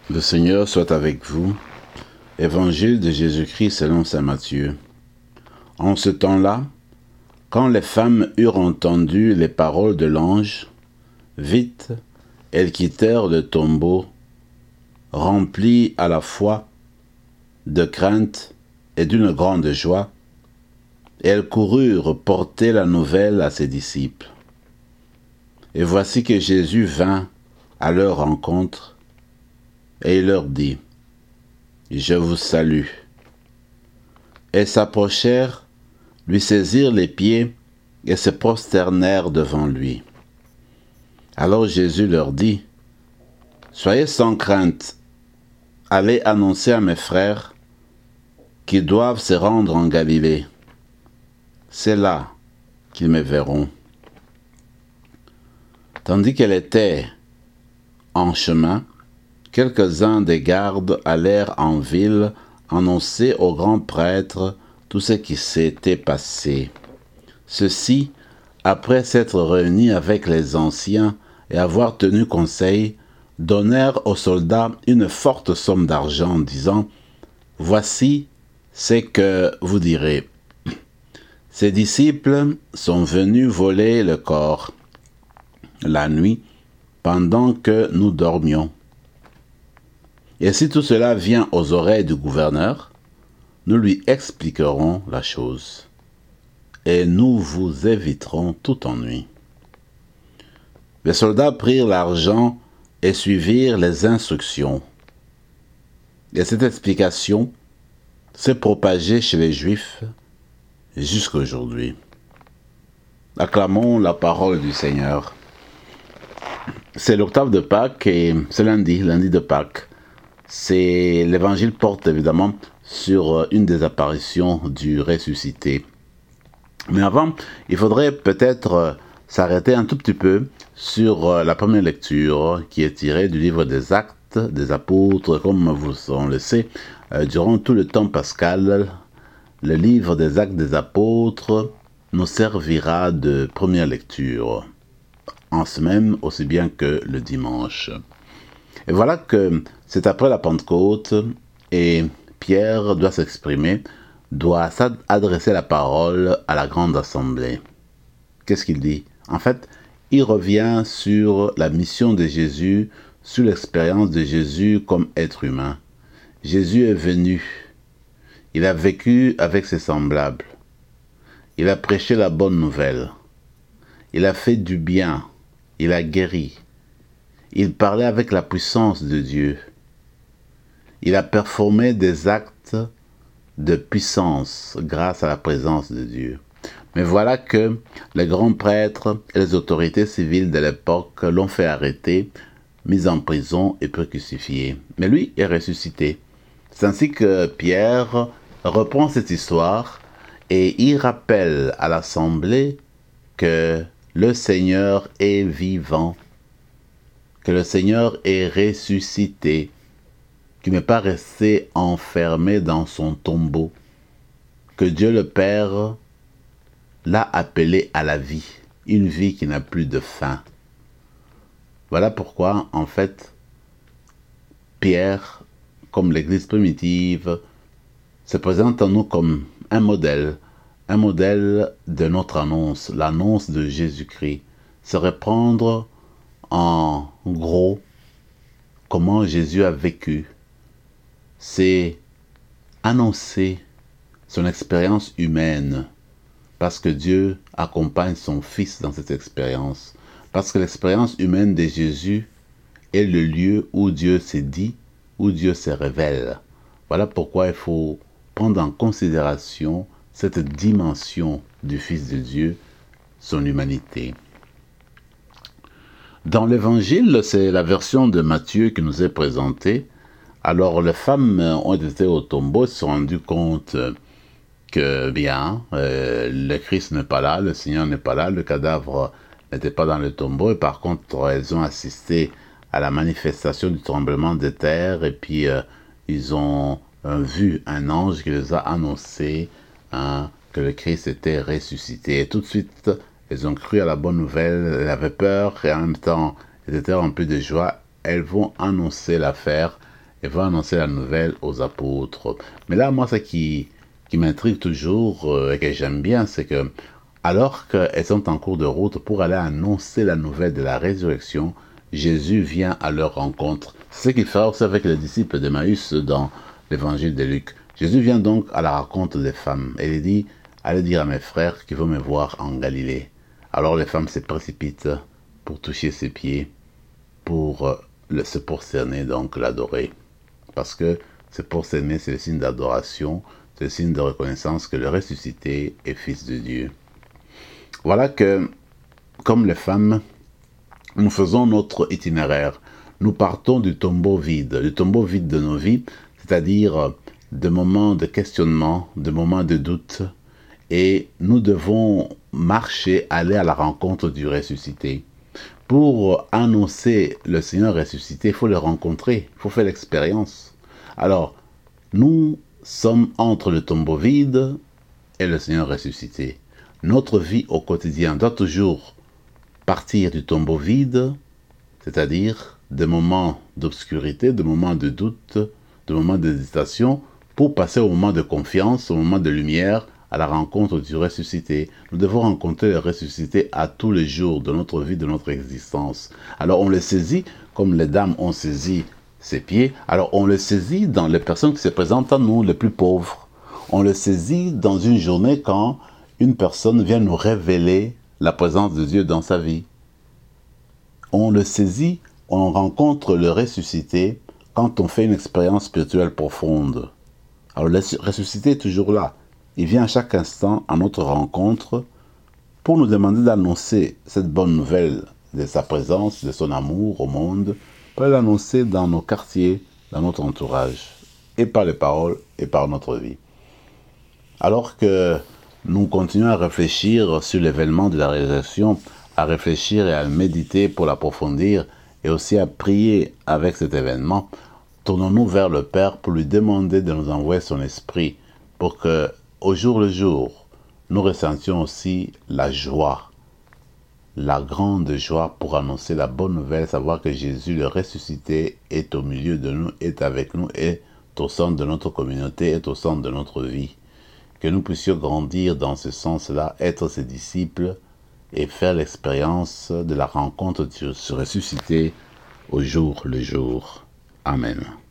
Le Seigneur soit avec vous. Évangile de Jésus-Christ selon saint Matthieu. En ce temps-là, quand les femmes eurent entendu les paroles de l'ange, vite, elles quittèrent le tombeau, remplies à la fois de crainte et d'une grande joie, et elles coururent porter la nouvelle à ses disciples. Et voici que Jésus vint à leur rencontre, et il leur dit, « Je vous salue. » Elles s'approchèrent, lui saisirent les pieds et se prosternèrent devant lui. Alors Jésus leur dit, « Soyez sans crainte, allez annoncer à mes frères qu'ils doivent se rendre en Galilée. C'est là qu'ils me verront. » Tandis qu'elle était en chemin, quelques-uns des gardes allèrent en ville annoncer au grand prêtre tout ce qui s'était passé. Ceux-ci, après s'être réunis avec les anciens et avoir tenu conseil, donnèrent aux soldats une forte somme d'argent en disant « Voici ce que vous direz. Ces disciples sont venus voler le corps la nuit pendant que nous dormions. Et si tout cela vient aux oreilles du gouverneur, nous lui expliquerons la chose et nous vous éviterons tout ennui. » Les soldats prirent l'argent et suivirent les instructions. Et cette explication s'est propagée chez les Juifs jusqu'à aujourd'hui. Acclamons la parole du Seigneur. C'est l'octave de Pâques et c'est lundi de Pâques. L'évangile porte évidemment sur une des apparitions du ressuscité. Mais avant, il faudrait peut-être s'arrêter un tout petit peu sur la première lecture qui est tirée du livre des Actes des Apôtres. Comme on le sait, durant tout le temps pascal, le livre des Actes des Apôtres nous servira de première lecture, en semaine aussi bien que le dimanche. Et voilà que c'est après la Pentecôte et Pierre doit s'exprimer, doit adresser la parole à la grande assemblée. Qu'est-ce qu'il dit? En fait, il revient sur la mission de Jésus, sur l'expérience de Jésus comme être humain. Jésus est venu, il a vécu avec ses semblables, il a prêché la bonne nouvelle, il a fait du bien, il a guéri, il parlait avec la puissance de Dieu, il a performé des actes de puissance grâce à la présence de Dieu. Mais voilà que les grands prêtres et les autorités civiles de l'époque l'ont fait arrêter, mis en prison et puis crucifié. Mais lui est ressuscité. C'est ainsi que Pierre reprend cette histoire et il rappelle à l'assemblée que le Seigneur est vivant, que le Seigneur est ressuscité, qu'il n'est pas resté enfermé dans son tombeau, que Dieu le Père l'a appelé à la vie, une vie qui n'a plus de fin. Voilà pourquoi, en fait, Pierre, comme l'Église primitive, se présente à nous comme un modèle de notre annonce, l'annonce de Jésus-Christ. Se reprendre en gros comment Jésus a vécu, c'est annoncer son expérience humaine, parce que Dieu accompagne son Fils dans cette expérience, parce que l'expérience humaine de Jésus est le lieu où Dieu s'est dit, où Dieu se révèle. Voilà pourquoi il faut prendre en considération cette dimension du Fils de Dieu, son humanité. Dans l'Évangile, c'est la version de Matthieu qui nous est présentée. Alors les femmes ont été au tombeau, se sont rendues compte que le Christ n'est pas là, le Seigneur n'est pas là, le cadavre n'était pas dans le tombeau, et par contre elles ont assisté à la manifestation du tremblement de terre, et puis ils ont vu un ange qui les a annoncé que le Christ était ressuscité. Et tout de suite, elles ont cru à la bonne nouvelle, elles avaient peur, et en même temps, elles étaient remplies de joie. Elles vont annoncer l'affaire, et vont annoncer la nouvelle aux apôtres. Mais là, moi, ce qui m'intrigue toujours et que j'aime bien, c'est que alors qu'elles sont en cours de route pour aller annoncer la nouvelle de la résurrection, Jésus vient à leur rencontre. C'est ce qu'il fera aussi avec les disciples d'Emmaüs dans l'évangile de Luc. Jésus vient donc à la rencontre des femmes et il dit « Allez dire à mes frères qu'ils vont me voir en Galilée ». Alors les femmes se précipitent pour toucher ses pieds, pour se prosterner, donc l'adorer. Parce que se prosterner, c'est le signe d'adoration, c'est le signe de reconnaissance que le ressuscité est fils de Dieu. Voilà que, comme les femmes, nous faisons notre itinéraire. Nous partons du tombeau vide de nos vies, c'est-à-dire de moments de questionnement, de moments de doute, et nous devons marcher, aller à la rencontre du ressuscité. Pour annoncer le Seigneur ressuscité, il faut le rencontrer, il faut faire l'expérience. Alors, nous sommes entre le tombeau vide et le Seigneur ressuscité. Notre vie au quotidien doit toujours partir du tombeau vide, c'est-à-dire des moments d'obscurité, des moments de doute, des moments d'hésitation, pour passer au moment de confiance, au moment de lumière, à la rencontre du ressuscité. Nous devons rencontrer le ressuscité à tous les jours de notre vie, de notre existence. Alors on le saisit, comme les dames ont saisi ses pieds, alors on le saisit dans les personnes qui se présentent à nous, les plus pauvres. On le saisit dans une journée quand une personne vient nous révéler la présence de Dieu dans sa vie. On le saisit, on rencontre le ressuscité quand on fait une expérience spirituelle profonde. Alors le ressuscité est toujours là. Il vient à chaque instant à notre rencontre pour nous demander d'annoncer cette bonne nouvelle de sa présence, de son amour au monde, pour l'annoncer dans nos quartiers, dans notre entourage, et par les paroles et par notre vie. Alors que nous continuons à réfléchir sur l'événement de la résurrection, à réfléchir et à méditer pour l'approfondir, et aussi à prier avec cet événement, tournons-nous vers le Père pour lui demander de nous envoyer son esprit, pour que, au jour le jour, nous ressentions aussi la joie, la grande joie pour annoncer la bonne nouvelle, savoir que Jésus, le ressuscité, est au milieu de nous, est avec nous, est au centre de notre communauté, est au centre de notre vie. Que nous puissions grandir dans ce sens-là, être ses disciples et faire l'expérience de la rencontre de ce ressuscité au jour le jour. Amen.